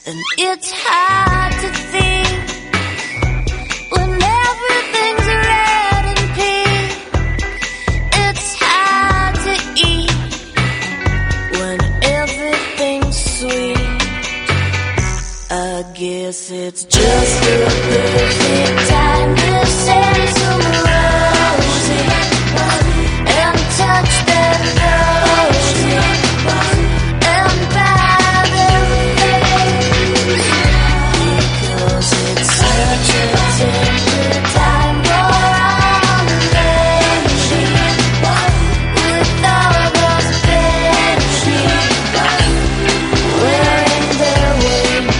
And it's hard to think when everything's red and pink. It's hard to eat when everything's sweet. I guess it's just the perfect time to send some roses and touch that rosy and buy them things, because it's such a tender time for all the ladies with all those banshees wearing their wings.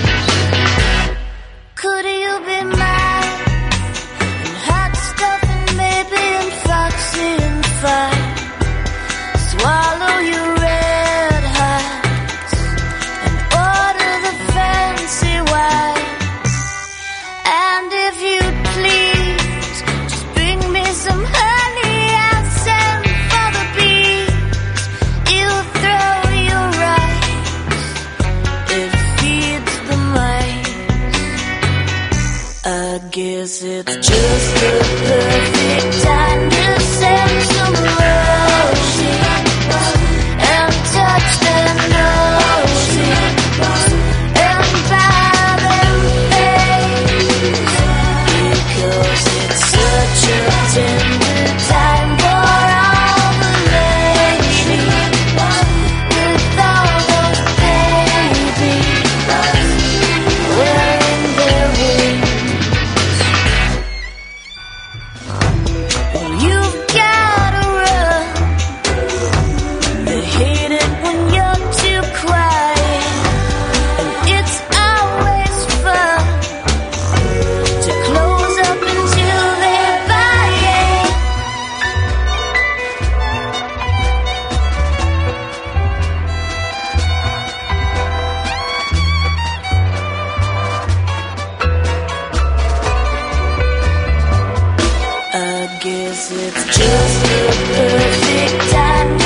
Could you be mine? And hot stuff and maybe and foxy and fine. Swallow your red hearts and order the fancy wine. And if you'd please, just bring me some honey I'll send for the bees. You throw your rice, it feeds the mice. I guess it's just the perfect time to send some roses and touch their noses and buy them things, because it's such a tender time for all the ladies with all those babies wearing their wings. Well, you've gotta run. They hate it when you're too quiet, and it's always fun to close up until they buy it. I guess it's just the perfect time